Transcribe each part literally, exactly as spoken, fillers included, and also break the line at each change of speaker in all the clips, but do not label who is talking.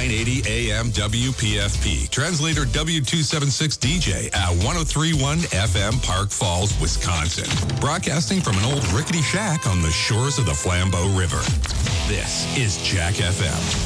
nine eighty A M W P F P. Translator W two seventy-six D J at one oh three point one F M Park Falls, Wisconsin. Broadcasting from an old rickety shack on the shores of the Flambeau River. This is Jack F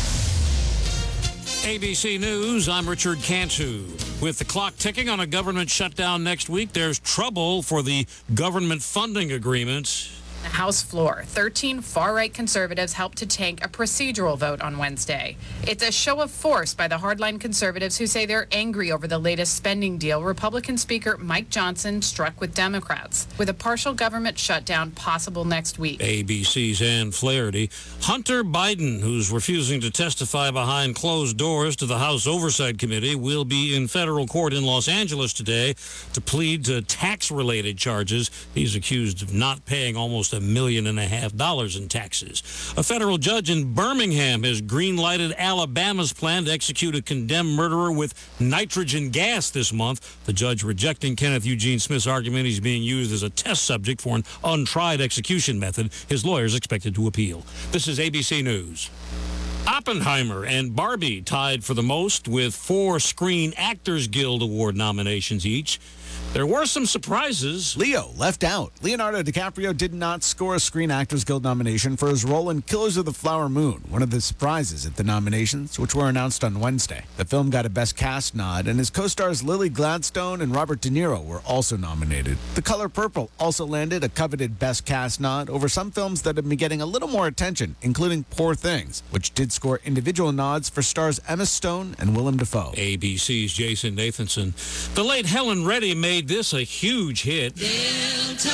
M.
A B C News, I'm Richard Cantu. With the clock ticking on a government shutdown next week, there's trouble for the government funding agreement.
The House floor, thirteen far-right conservatives helped to tank a procedural vote on Wednesday. It's a show of force by the hardline conservatives who say they're angry over the latest spending deal Republican Speaker Mike Johnson struck with Democrats, with a partial government shutdown possible next week.
A B C's Ann Flaherty. Hunter Biden, who's refusing to testify behind closed doors to the House Oversight Committee, will be in federal court in Los Angeles today to plead to tax-related charges. He's accused of not paying almost a million and a half dollars in taxes. A federal judge in Birmingham has green-lighted Alabama's plan to execute a condemned murderer with nitrogen gas this month. The judge rejecting Kenneth Eugene Smith's argument he's being used as a test subject for an untried execution method. His lawyers expected to appeal. This is A B C News. Oppenheimer and Barbie tied for the most with four Screen Actors Guild Award nominations each. There were some surprises.
Leo left out. Leonardo DiCaprio did not score a Screen Actors Guild nomination for his role in Killers of the Flower Moon, one of the surprises at the nominations, which were announced on Wednesday. The film got a Best Cast nod, and his co-stars Lily Gladstone and Robert De Niro were also nominated. The Color Purple also landed a coveted Best Cast nod over some films that have been getting a little more attention, including Poor Things, which did score individual nods for stars Emma Stone and Willem Dafoe.
A B C's Jason Nathanson. The late Helen Reddy made this a huge hit.
Delta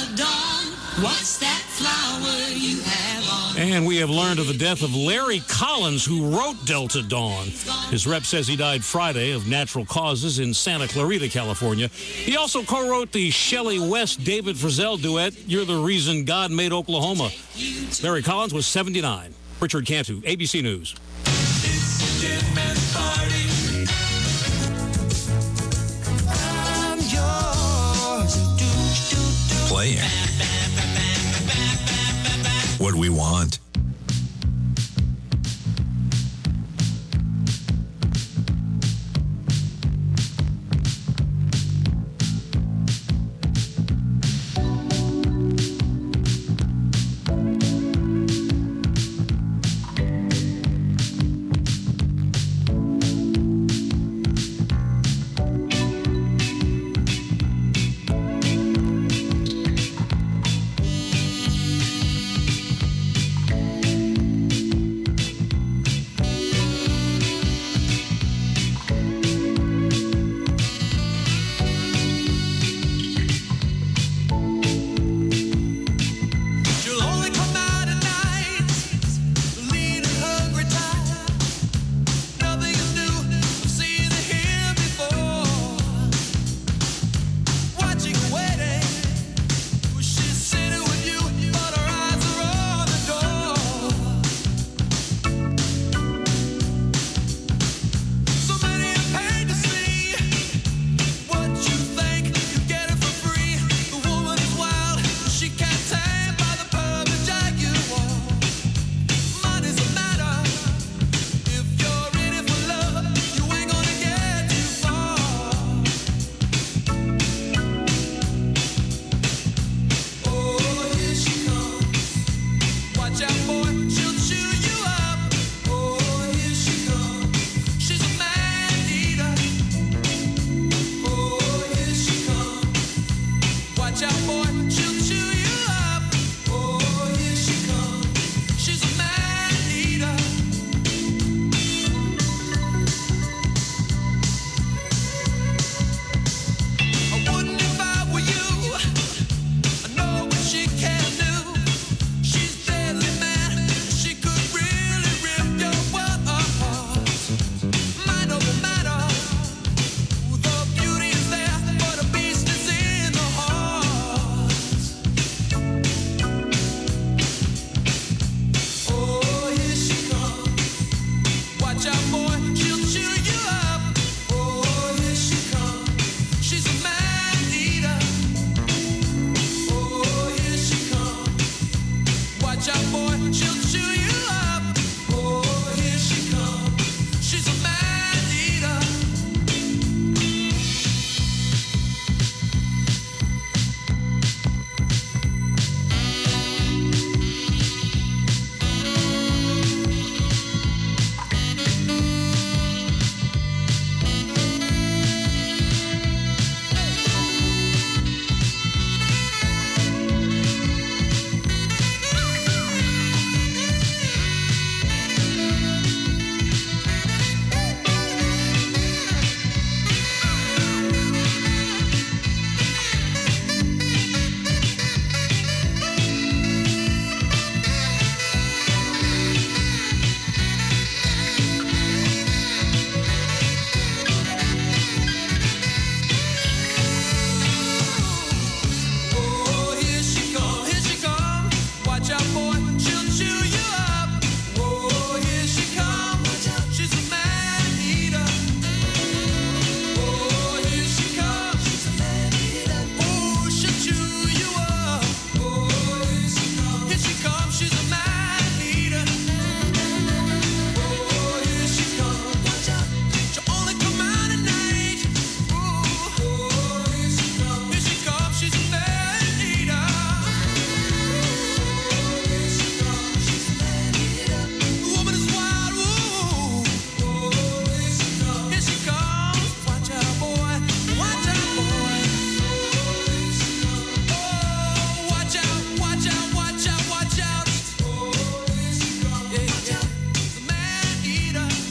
Dawn, what's that flower you have on?
And we have learned of the death of Larry Collins, who wrote Delta Dawn. His rep says he died Friday of natural causes in Santa Clarita, California. He also co-wrote the Shelley West-David Frizzell duet, You're the Reason God Made Oklahoma. Larry Collins was seventy-nine. Richard Cantu, A B C News.
Playing what we want.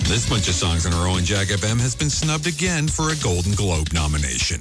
This bunch of songs on our own Jack F M has been snubbed again for a Golden Globe nomination.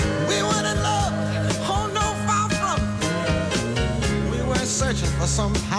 Some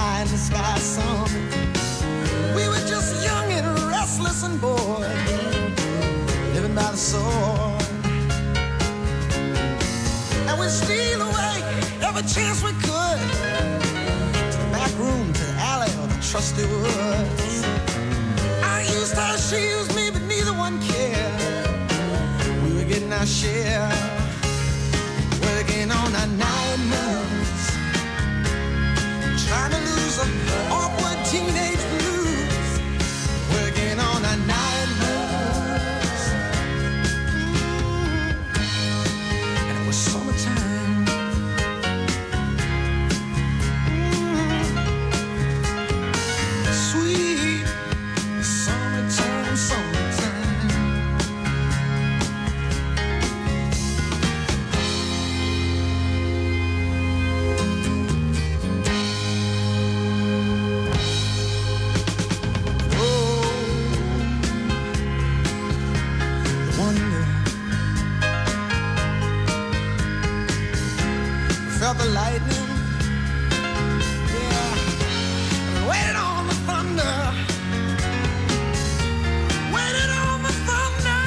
chance we could, to the back room, to the alley, or the trusty woods. I used her, she used me, but neither one cared. We were getting our share, working on our night moves, trying to lose an awkward teenage blues, working on our night moves. Mm. And it was summertime. Mm. Sweet summertime, summertime. Felt the lightning, yeah, waited on the thunder, waited on the thunder.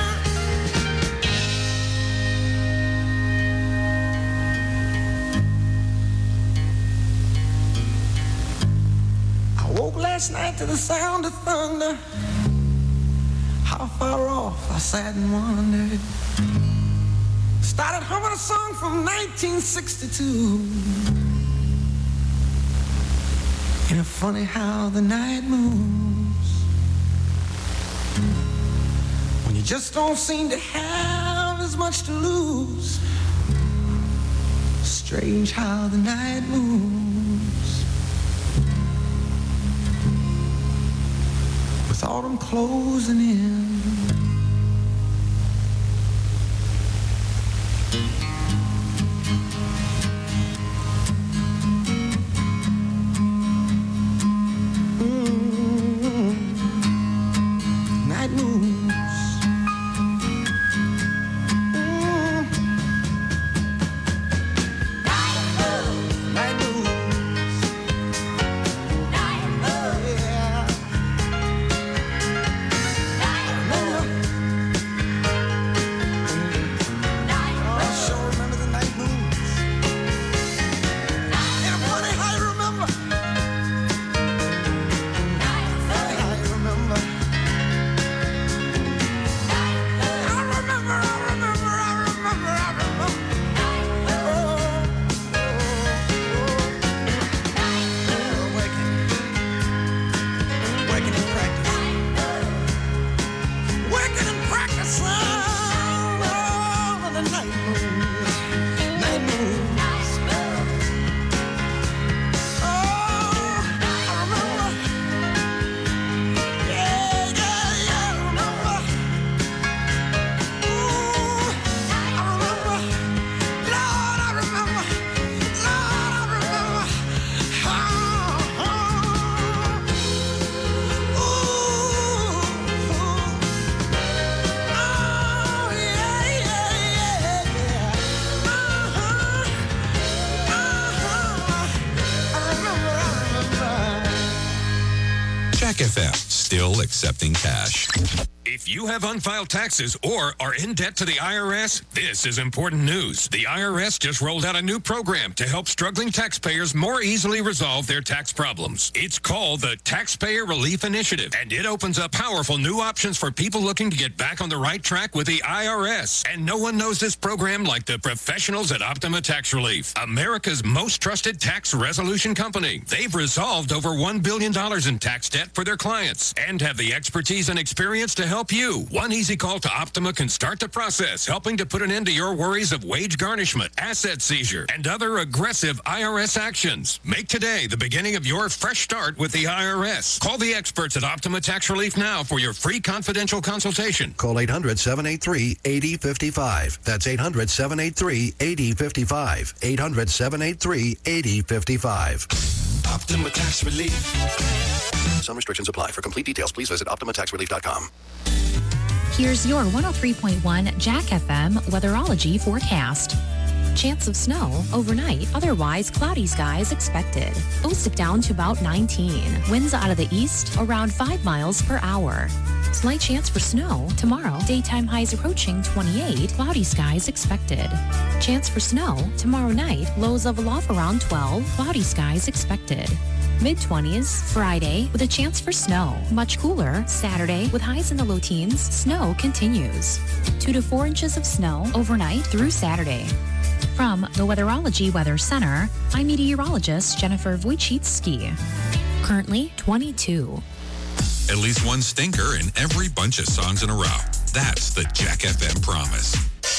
I woke last night to the sound of thunder. How far off I sat and wondered. Started humming a song from nineteen sixty-two. Ain't it funny how the night moves when you just don't seem to have as much to lose? Strange how the night moves with autumn closing in.
Jack F M, still accepting cash.
If you have unfiled taxes or are in debt to the I R S, this is important news. The I R S just rolled out a new program to help struggling taxpayers more easily resolve their tax problems. It's called the Taxpayer Relief Initiative, and it opens up powerful new options for people looking to get back on the right track with the I R S. And no one knows this program like the professionals at Optima Tax Relief, America's most trusted tax resolution company. They've resolved over one billion dollars in tax debt for their clients and have the expertise and experience to help you. One easy call to Optima can start the process, helping to put an end to your worries of wage garnishment, asset seizure, and other aggressive I R S actions. Make today the beginning of your fresh start with the I R S. Call the experts at Optima Tax Relief now for your free confidential consultation.
Call eight hundred, seven eight three, eight zero five five. That's eight hundred, seven eight three, eight zero five five. eight hundred, seven eight three, eight zero five five.
Optima Tax Relief.
Some restrictions apply. For complete details, please visit optima tax relief dot com.
Here's your one oh three point one Jack F M weatherology forecast. Chance of snow overnight, otherwise cloudy skies expected. Lows dip down to about nineteen. Winds out of the east around five miles per hour. Slight chance for snow tomorrow. Daytime highs approaching twenty-eight. Cloudy skies expected. Chance for snow tomorrow night. Lows level off around twelve. Cloudy skies expected. Mid-twenties Friday with a chance for snow. Much cooler Saturday with highs in the low teens. Snow continues. Two to four inches of snow overnight through Saturday. From the Weatherology Weather Center, I'm meteorologist Jennifer Wojcicki. Currently twenty-two.
At least one stinker in every bunch of songs in a row. That's the Jack F M promise.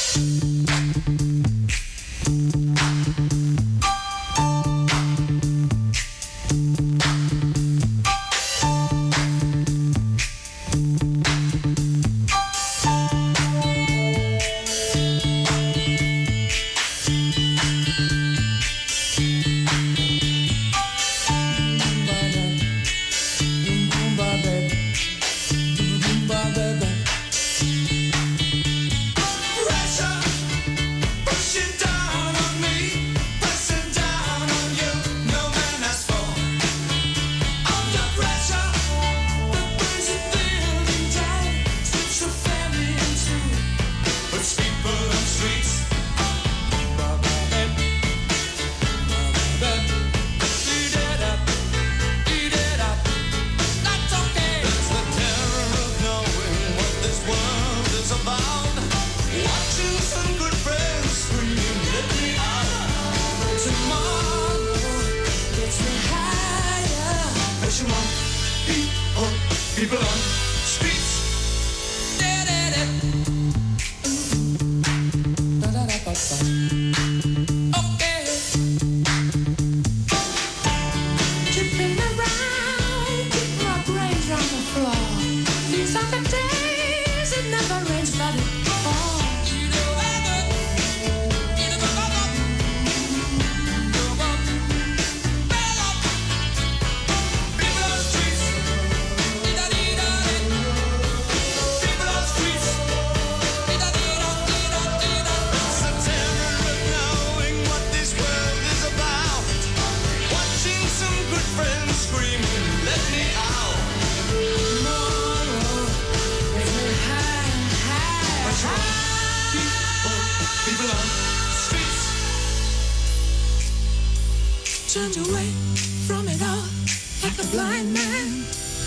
Turned away from it all like a blind man.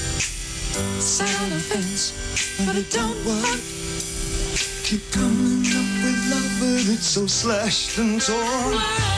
Sat on the fence, but it don't work.
Keep coming up with love, but it's so slashed and torn.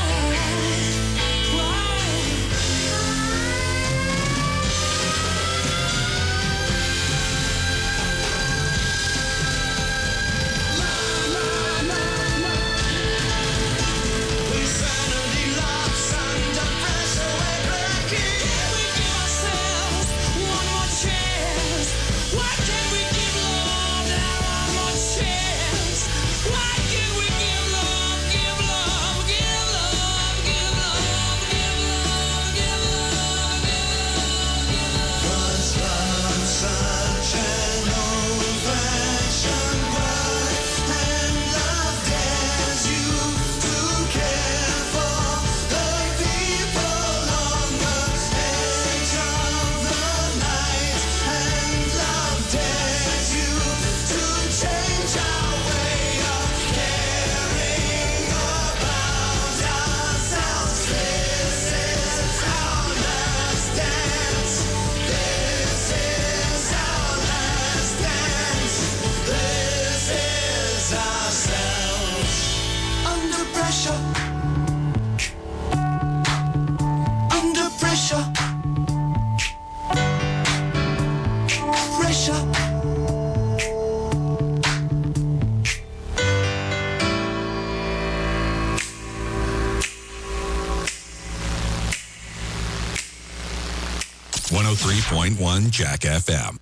one oh three point one Jack F M.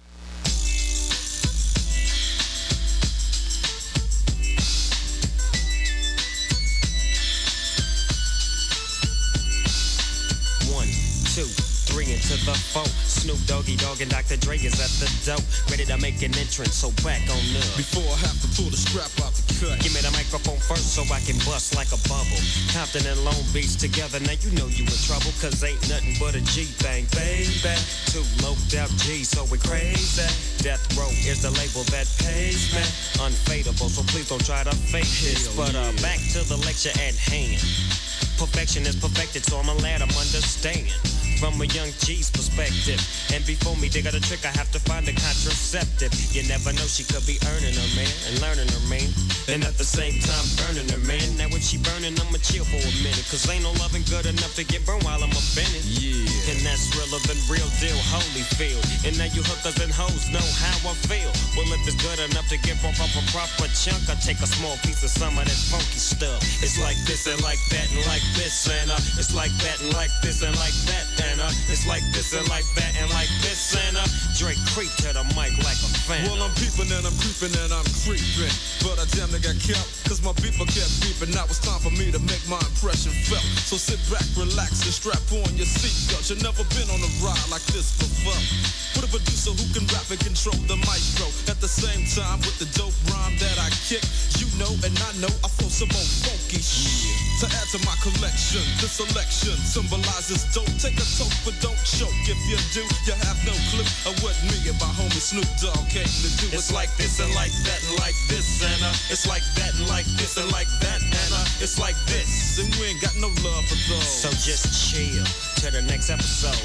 One, two, three into the four. Snoop Doggy Dogg and Doctor Dre is at the door, ready to make an entrance, so back on up.
Before I have to pull the strap out the cut,
give me the microphone first so I can bust like a bubble. Compton and Long Beach together, now you know you in trouble, cause ain't nothing but a G thing, baby. Too low out G, so we crazy. Death Row is the label that pays me. Unfadable, so please don't try to fake this. But uh, back to the lecture at hand. Perfection is perfected, so I'm glad I'm understand. From a young G's perspective. And before me dig out a trick, I have to find a contraceptive. You never know, she could be earning her, man, and learning her, man. And at the same time, burning her, man. Now if she burning, I'ma chill for a minute. Cause ain't no loving good enough to get burned while I'm a bending. Yeah. And that's realer than real deal, Holyfield. And now you hookers and hoes know how I feel. Well, if it's good enough to give off a proper chunk, I take a small piece of some of that funky stuff. It's like this and like that and like this and uh, it's like that and like this and like that. And uh, it's like this and like that and like this and uh, Drake creep to the mic like a fan.
Well, I'm peeping and I'm creeping and I'm creeping, but I damn near got kept, cause my beeper kept beeping. Now it's time for me to make my impression felt. So sit back, relax, and strap on your seatbelt. You've never been on a ride like this before. With a producer who can rap and control the maestro. At the same time with the dope rhyme that I kick, you know and I know I flow some more funky shit. To add to my collection, this selection symbolizes dope. Take a toke but don't choke. If you do, you have no clue of what me and my homie Snoop Dogg came to do.
It's like this and like that and like this and uh, it's like that and like this and like that and uh, it's like this.
And we ain't got no love for those.
So just chill to the next episode.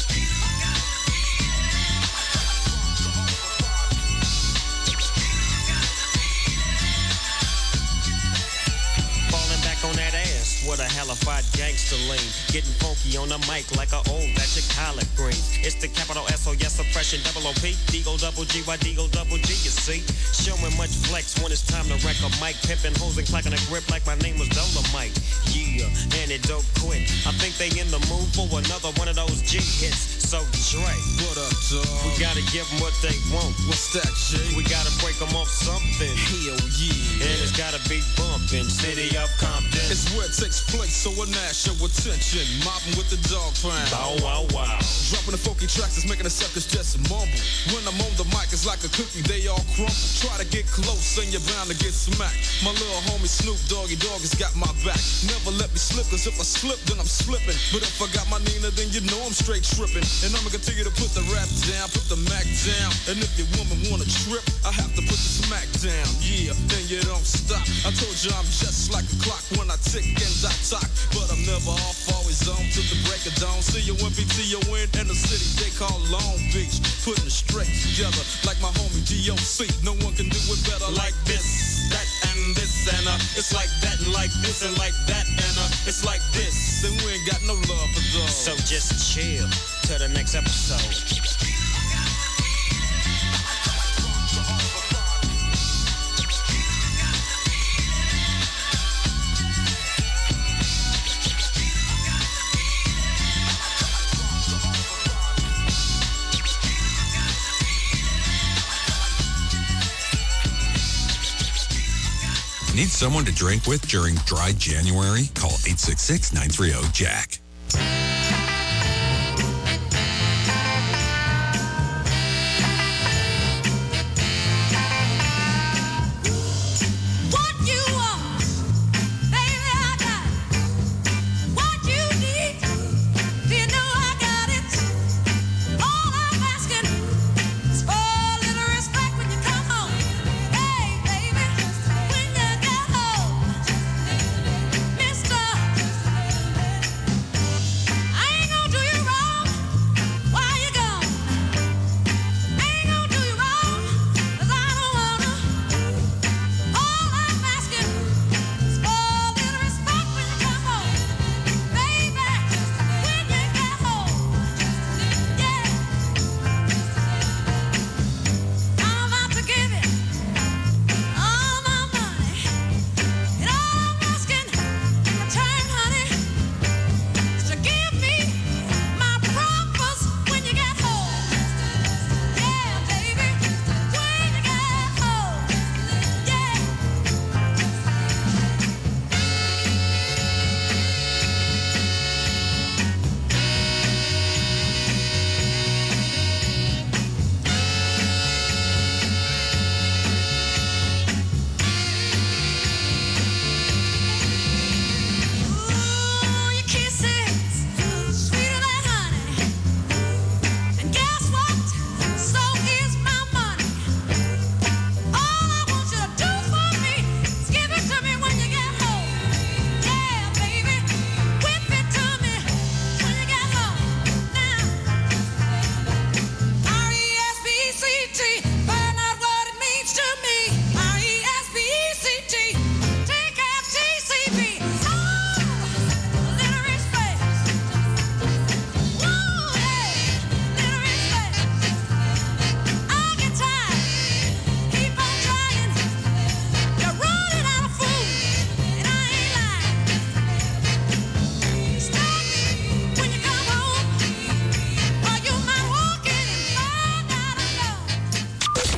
On that ass, what a hellified gangster lean. Getting funky on the mic like a old batch of collard greens. It's the capital S O S oppression, double O P, D-O double G, Y D-O double G, you see. Showing much flex when it's time to wreck a mic. Pimping hoes and clacking a grip like my name was Dolomite. Yeah, and it don't quit. I think they in the mood for another one of those G hits. So Dre,
what up, dog?
We gotta give them what they want.
What's that, Jay?
We gotta break them off something.
Hell yeah.
And it's gotta be bumping. City of Compton.
It's where it takes place, so I nash your attention. Mobbing with the dog pound.
Bow wow wow.
Dropping the funky tracks is making the suckers just mumble. When I'm on the mic, it's like a cookie, they all crumble. Try to get close and you're bound to get smacked. My little homie Snoop Doggy Dogg has got my back. Never let me slip, cause if I slip, then I'm slipping. But if I got my Nina, then you know I'm straight tripping. And I'ma continue to put the rap down, put the Mac down. And if your woman wanna trip, I have to put the smack down. Yeah, then you don't stop. I told you I'm just like a clock when I tick and I talk. But I'm never off, always on till the break of dawn. See you when P T O in in the city they call Long Beach. Putting it straight together like my homie D O C. No one can do it better like this, that and this and uh. It's like that and like this and like that and uh. It's like this, then we ain't got no love for those.
So just chill to the next episode.
Need someone to drink with during dry January? Call eight six six, nine three zero, Jack.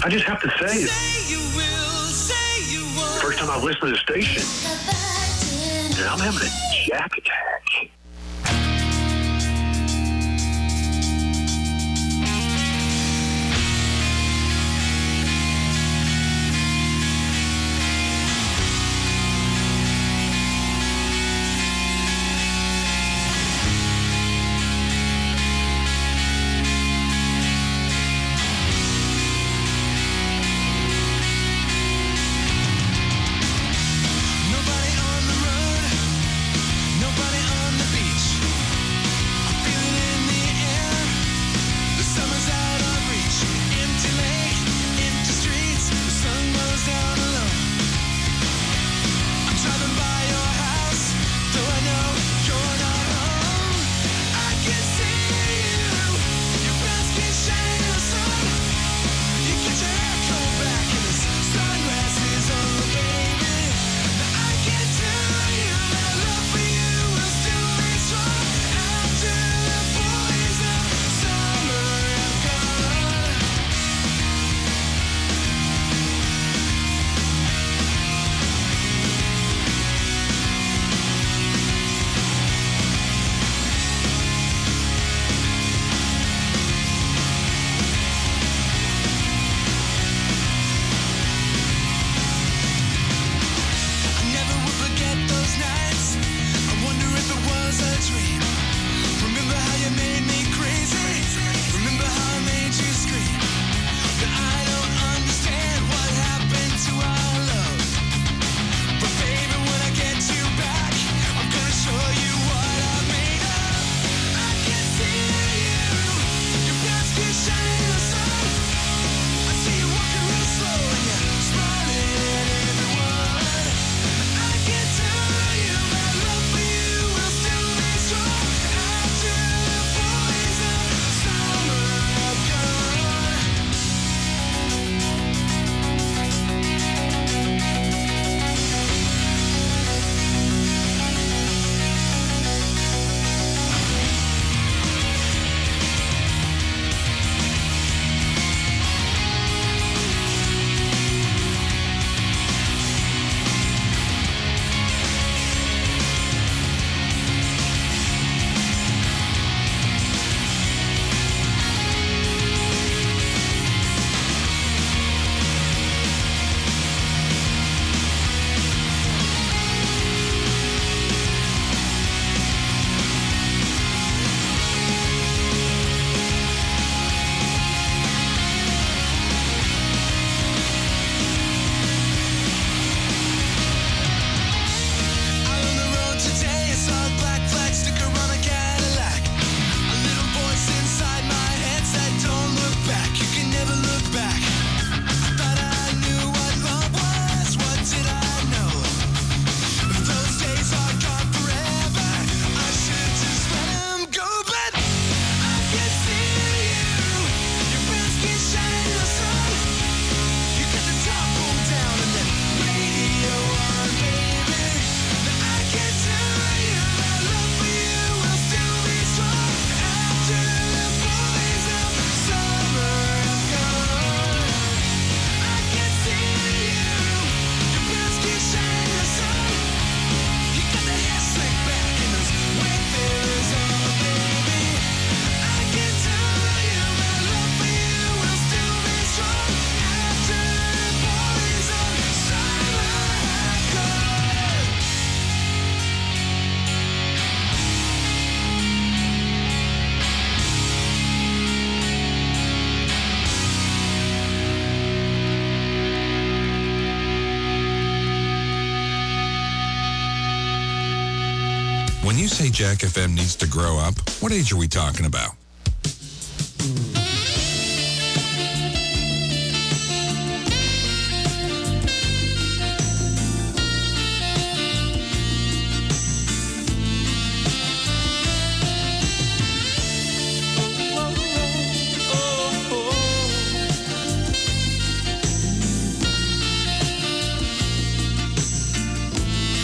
I just have to say,
Say you will, say you won't.
first time I've listened to the station, and I'm having a jack attack.
Nobody on the road, nobody on the beach. I feel it in the air. The summer's out of reach. Empty lake, empty streets. The sun goes down alone. I'm driving by your house, though I know you're not home. I can see you. Your breath keeps shining the sun. You get your hair combed back and the sunglasses on, baby. Now I can tell you that love for you will still be strong after the boys of summer have gone. I never will forget those nights. I wonder if it was a dream. Remember how you made me crazy. Remember how I made you scream. But I don't understand what happened to our love. But baby, when I get you back, I'm gonna show you what I'm made of. I can see you. Your breath keeps shining the sun. I see you walking real slow and you're smiling at everyone. I can tell you that love for you will still be strong after the boys of summer have gone. Out on the road today, I saw a black flag sticker on a Cadillac. A little voice inside my head said, "Don't look back. You can never look back." I thought I knew what love was. What did I know? Those days are gone forever. I should just let 'em go, but I can see you. Your breath keeps shining the sun. You got the top pulled down and the radio on, baby. Now I can tell you that love for you will still be strong after the boys of summer have gone. I can see you. Your breath keeps shining the sun. You got the hair slicked back and those wayfarers on, baby. I can tell you that love for you will still be strong after the boys of summer have gone.
When you say Jack F M needs to grow up, what age are we talking about?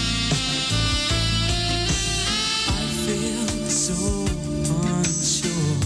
I feel so unsure.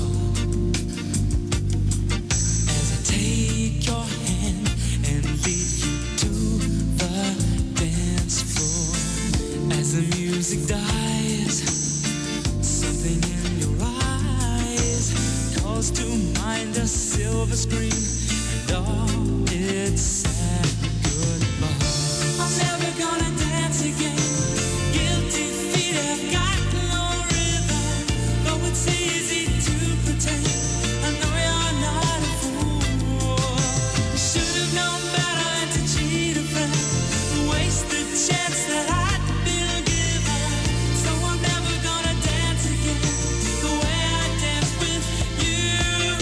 behind a silver screen, and all its sad goodbye. I'm never gonna dance again. Guilty feet have got no rhythm, though it's easy to pretend. I know you're not a fool. Should have known better than to cheat a friend, waste the chance that I'd been given. So I'm never gonna dance again the way I danced with you.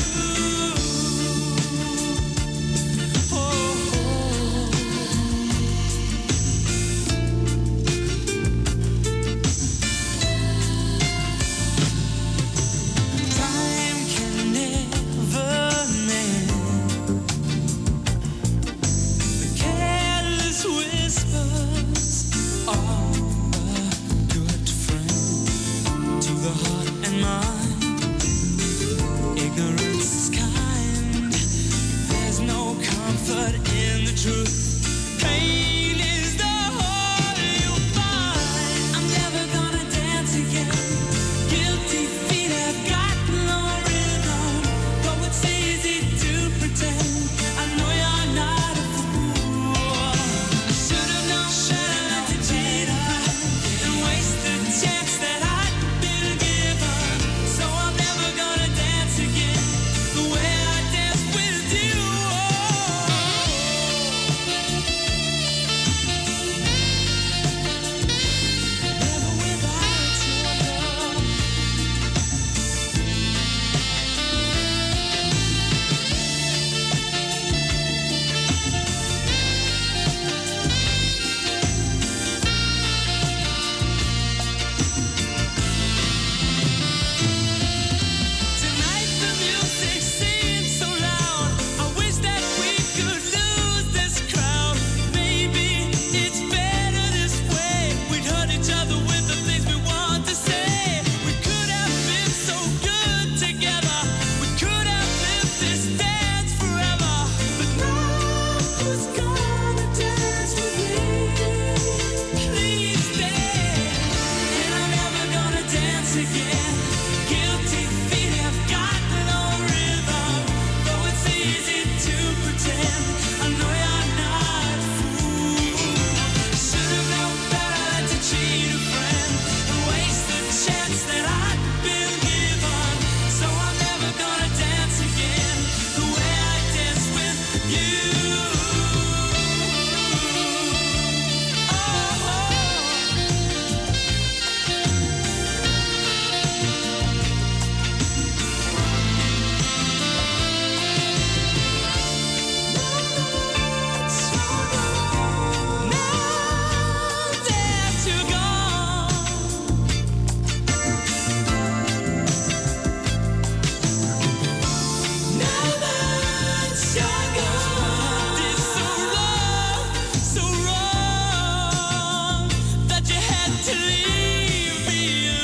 Oh. Time can never mend the careless whispers of a good friend to the heart and mind. Ignorance is kind. There's no comfort in the truth. Pain is the whole you'll find. I'm never gonna dance again. Guilty feet have got no rhythm, though it's easy to pretend. I know you're not a fool. Should have known better than to cheat a friend and waste the chance that I'd been given. So I'm never gonna dance again the way I danced with you. Never without your love. Tonight the music seems so loud. I wish that we could lose this crowd. Maybe it's better this way. We'd hurt each other with the things we want to say. We could have been so good together. We could have lived this dance forever. But now who's gonna dance with me? Please stay. And I'm never gonna dance again. Guilty feet have got no rhythm, though it's easy to pretend. I know you're not a fool. Should have known better than to cheat a friend and waste the chance that I'd been given. So I'm never gonna dance again the way I danced with you. Now that you're gone, now that you're gone, it's so wrong, so wrong that you had to leave me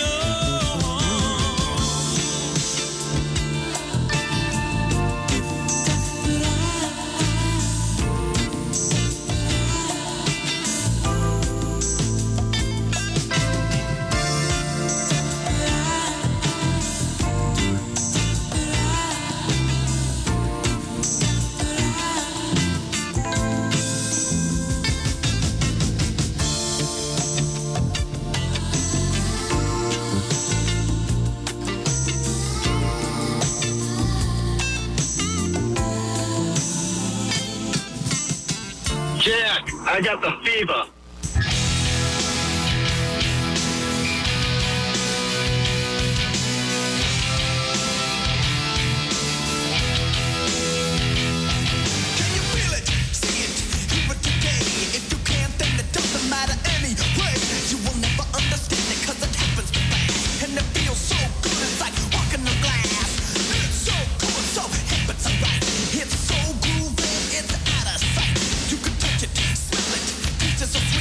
Jack, I got the fever.
Can you feel it? See it? Hear it today. If you can't, then it doesn't matter anyway. You will never understand it 'cause it happens too fast. And it feels so good, it's like walking on glass. It's so good, so hip, it's alright. It's so groovy, it's out of sight. You can touch it, smell it, taste it so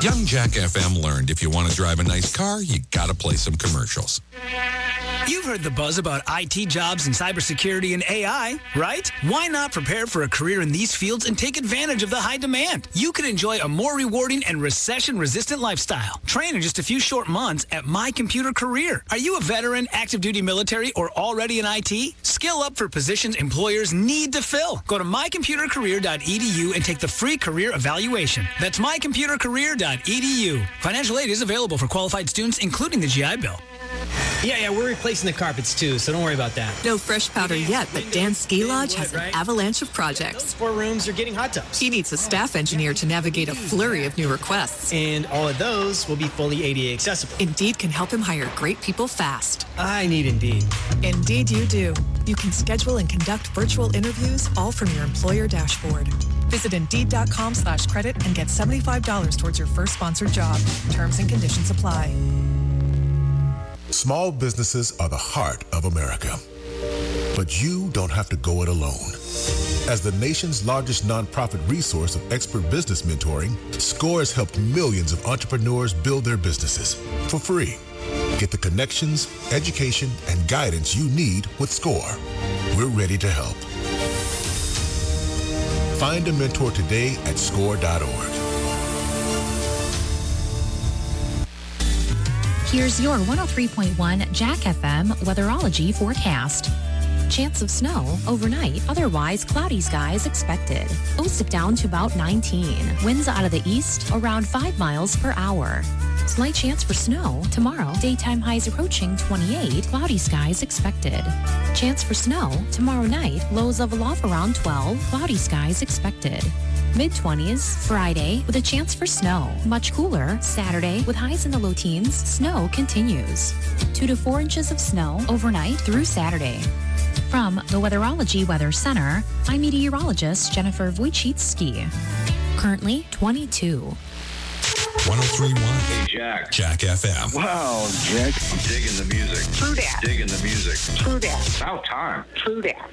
Young Jack F M learned if you want to drive a nice car, you gotta play some commercials.
You've heard the buzz about I T jobs and cybersecurity and A I, right? Why not prepare for a career in these fields and take advantage of the high demand? You can enjoy a more rewarding and recession-resistant lifestyle. Train in just a few short months at My Computer Career. Are you a veteran, active duty military, or already in I T? Skill up for positions employers need to fill. Go to my computer career dot e d u and take the free career evaluation. That's my computer career dot e d u. Financial aid is available for qualified students, including the G I Bill.
Yeah, yeah, we're replacing the carpets too, so don't worry about that.
No fresh powder yet, but Dan Ski Lodge has an avalanche of projects.
Those four rooms are getting hot tubs.
He needs a staff engineer to navigate a flurry of new requests.
And all of those will be fully A D A accessible.
Indeed can help him hire great people fast.
I need Indeed.
Indeed you do. You can schedule and conduct virtual interviews all from your employer dashboard. Visit Indeed.com slash credit and get seventy-five dollars towards your first sponsored job. Terms and conditions apply.
Small businesses are the heart of America. But you don't have to go it alone. As the nation's largest nonprofit resource of expert business mentoring, SCORE has helped millions of entrepreneurs build their businesses for free. Get the connections, education, and guidance you need with SCORE. We're ready to help. Find a mentor today at score dot org.
Here's your one oh three point one Jack F M weatherology forecast. Chance of snow overnight, otherwise cloudy skies expected. Lows dip down to about nineteen. Winds out of the east around five miles per hour. Slight chance for snow tomorrow. Daytime highs approaching twenty-eight. Cloudy skies expected. Chance for snow tomorrow night. Lows of aloft around twelve. Cloudy skies expected. mid-twenties Friday with a chance for snow. Much cooler Saturday with highs in the low teens. Snow continues. Two to four inches of snow overnight through Saturday. From the Weatherology Weather Center, I'm meteorologist Jennifer Wojcicki. Currently twenty-two.
one oh three point one
Hey, Jack.
Jack F M.
Wow, Jack. I'm digging the music.
True that.
Digging the music.
True that.
About time.
True that.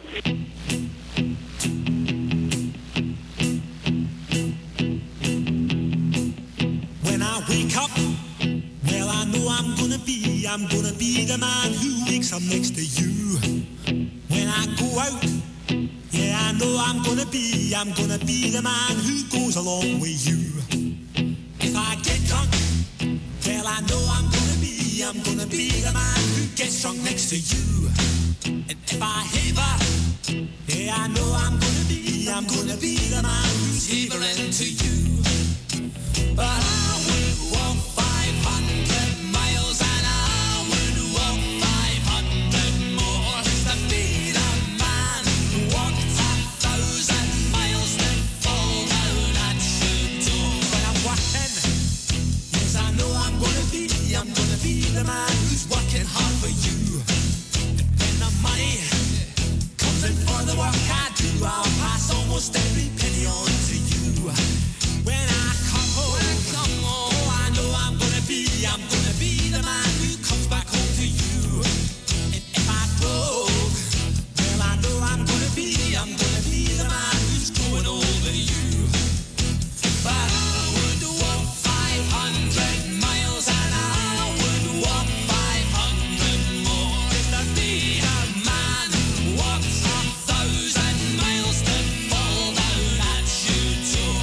When I wake up, well, I know I'm gonna be, I'm gonna be the man who wakes up next to you. When I go out, yeah, I know I'm gonna be, I'm gonna be the man who goes along with you. If I get drunk, well, I know I'm gonna be, I'm gonna be the man who gets drunk next to you. And if I haver, yeah, I know I'm gonna be, I'm gonna be the man who's havering to you. But I would walk five hundred miles and I would walk five hundred more to be the man who walked a thousand miles to fall down at your door. When I'm walking, yes, I know I'm gonna be, I'm gonna be the man who's working hard for you. And when the money comes in for the work I do, I'll pass almost every penny on to you. When I come home, oh, I know I'm gonna be, I'm gonna be the man who comes back home to you. And if I broke, well, I know I'm gonna be, I'm gonna be the man who's growing old with you. But I would walk five hundred miles and I would walk five hundred more to be the man who walks a thousand miles to fall down at your door.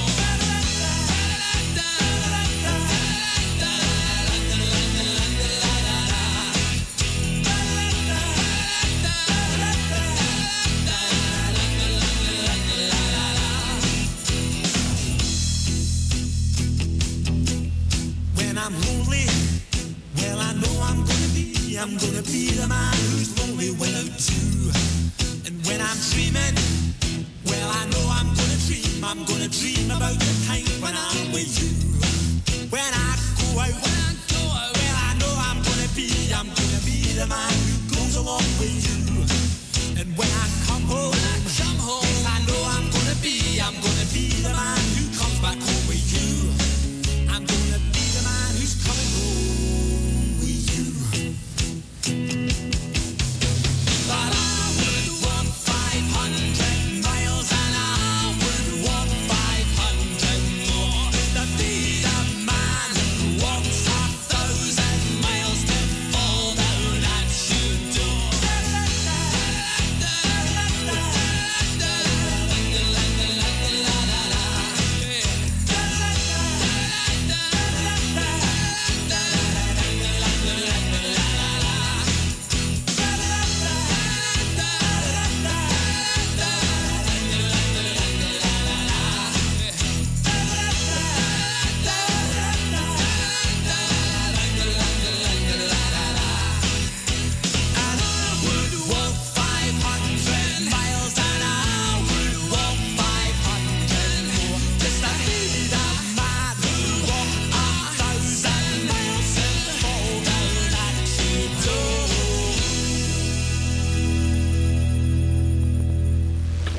When I'm lonely, well, I know I'm gonna be, I'm gonna be the man who's lonely without you. And when I'm dreaming, well, I know I'm gonna dream, I'm gonna dream about the time when I'm with you. When I go out, when I go out, well, I know I'm gonna be, I'm gonna be the man who goes along with you. And when I come home, when I come home, yes, I know I'm gonna be, I'm gonna be the man who comes back home with you. I'm gonna be the man who's coming home with you. But I would walk five hundred miles and I would walk five hundred more to be the man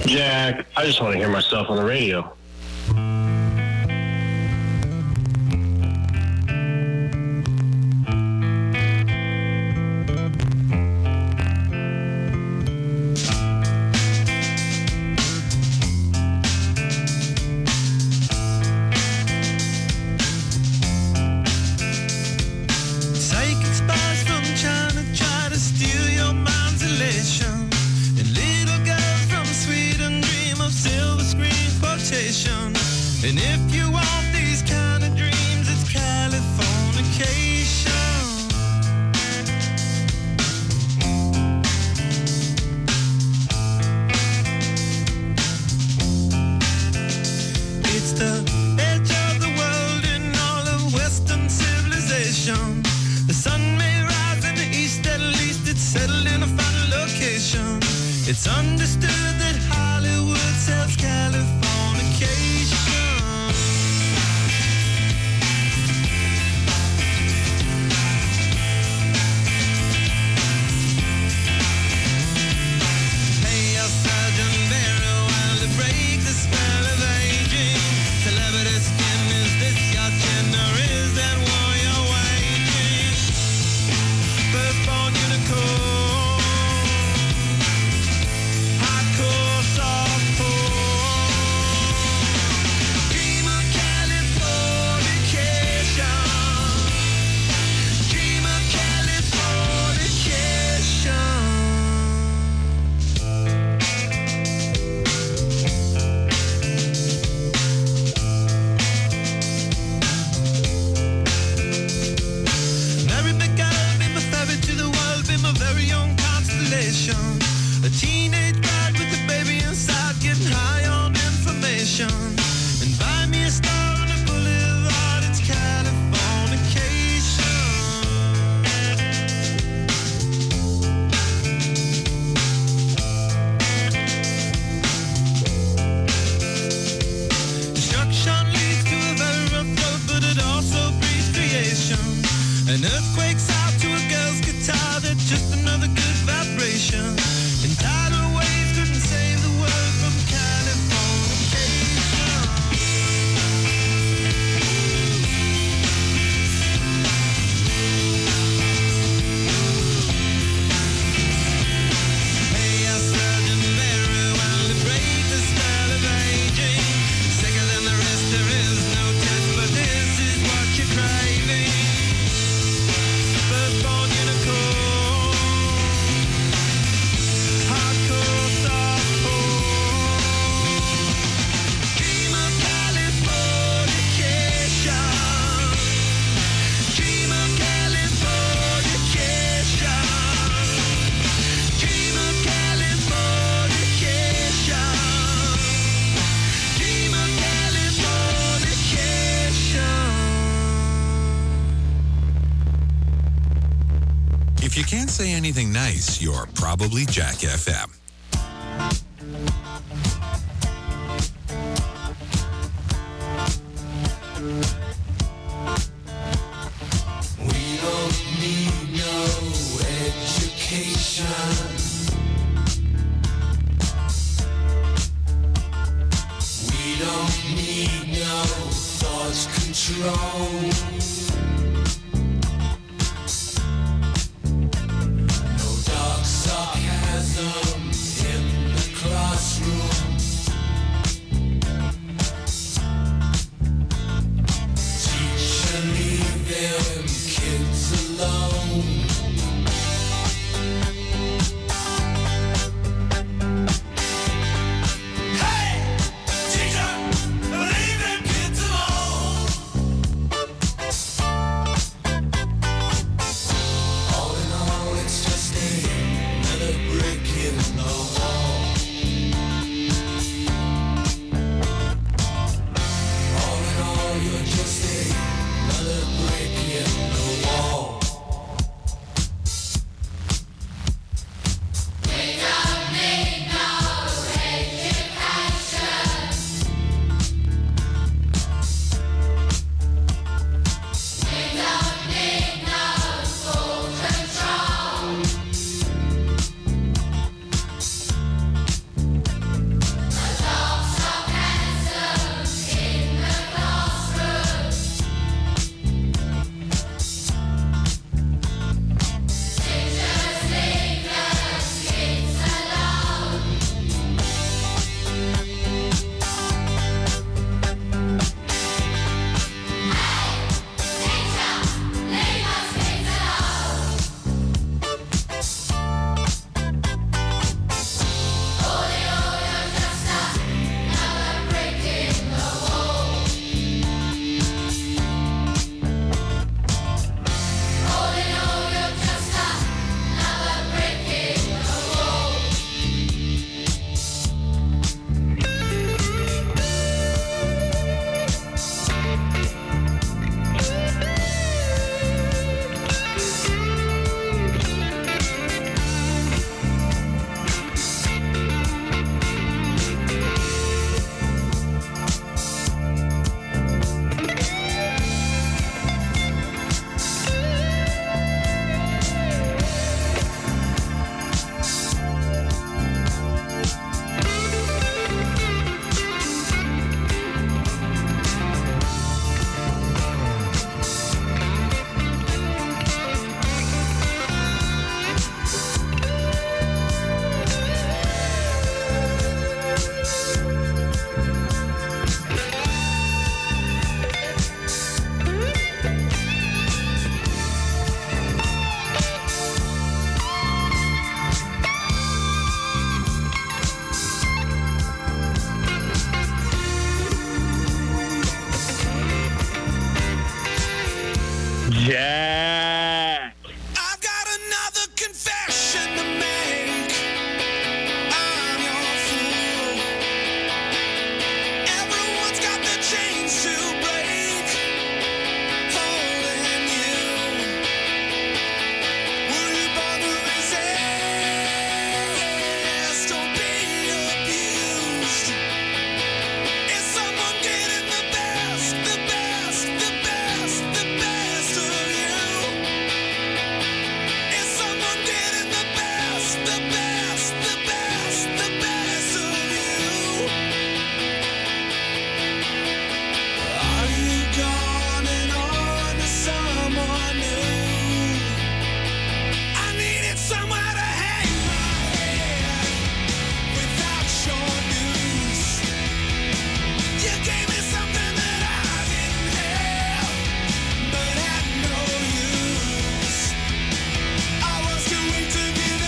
Jack, I just want to hear myself on the radio.
Psychic spies from China try to steal your mind's elation. And little girls from Sweden dream of silver screen quotation. And if you want these kind of dreams, it's Californication. It's the edge of the world in all of Western civilization. The sun may rise in the east, at least it's settled in a final location. It's understood that Hollywood sells Californication. Pay your surgeon very well to break the spell of aging. Celebrity skin, is this your chin or is that war you're waging? Firstborn unicorn, hardcore softcore. Dream of Californication. Dream of Californication. Mary McGill, be my ferry to the world, be my very own constellation. A teenage bride with a baby inside, getting high on information. And buy me a star on the boulevard, it's Californication. Destruction leads to a very rough road, but it also breeds creation. An earthquake's out to a girl's guitar, that's just another good vibration. And tidal waves couldn't save the world from Californication. Pay your surgeon very well to break the spell of aging. Sicker than the rest, there is no test, but this is what you're craving. Firstborn unicorn, hardcore softcore. Dream of Californication. Dream of Californication. Dream of Californication. Dream of Californication.
If you can't say anything nice, you're probably Jack F M.
We don't need no education. We don't need no thought control. No dark sarcasm in the classroom. Teacher, leave them kids alone. Hey, teacher, leave them kids alone. Jack.
I've got another confession to make. I'm your fool. Everyone's got the chains to break, holding you. Will you bother resist or be abused? Is someone getting the best, the best, the best, the best of you? Is someone getting the best, the best, the best, the best of you? Are you gone and on to someone new? I needed somewhere to hang my head without your news. You gave me something that I didn't have, but had no use. I was too weak to give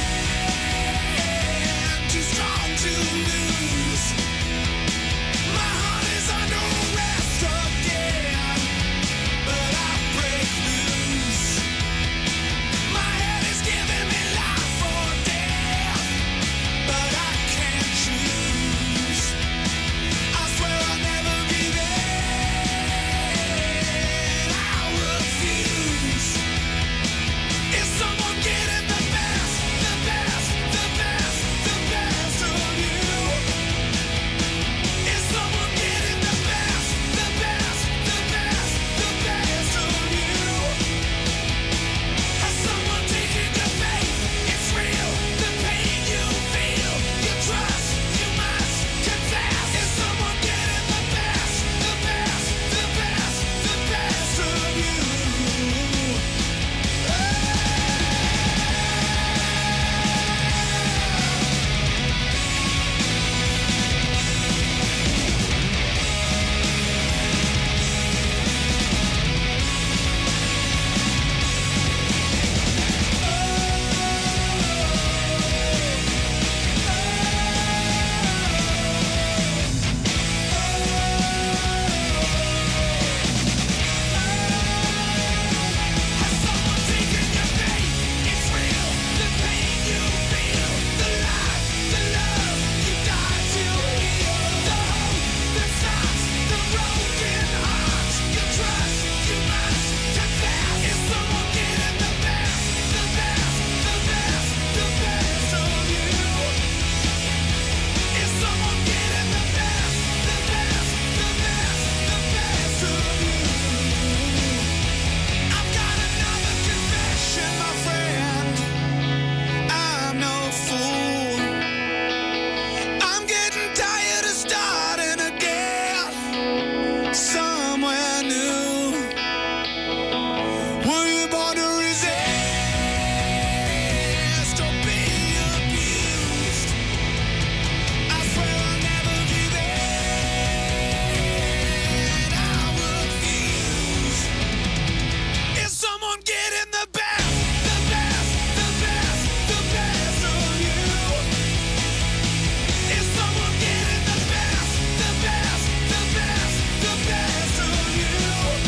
in, too strong to lose. My heart is under arrest again, but I break loose. My head is giving me life or death, but I can't choose. I swear I'll never give in. I refuse. Is someone getting the best, the best, the best, the best of you? Is someone getting the best, the best, the best, the best of you? Has someone taken your faith? It's real. The pain you feel, you trust, you must confess. Is someone getting the best, the best, the best, the best of you? It's real. The pain you feel, the life, the love you die to heal, the hope that stops the broken heart. You trust, you must confess. Is someone getting the best, the best, the best, the best of you? Is someone getting the best, the best, the best, the best of you? I've got another confession, my friend. I'm no fool. I'm getting tired of starting again somewhere new. Were you born to resist or be abused? I swear I'll never give in. I refuse. Is someone getting the best, the best, the best, the best of you? Is someone getting the best, the best, the best, the best of you?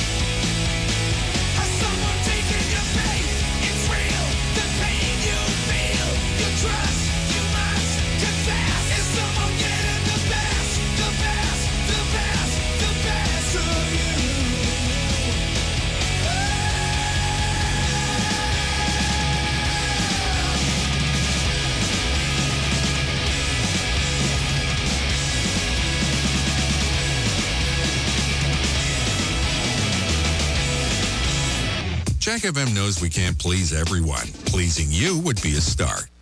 Has someone taken your faith? It's real. The pain you feel, you trust, you must confess. Is someone getting the best, the best, the best, the best of you?
Jack F M knows we can't please everyone. Pleasing you would be a start.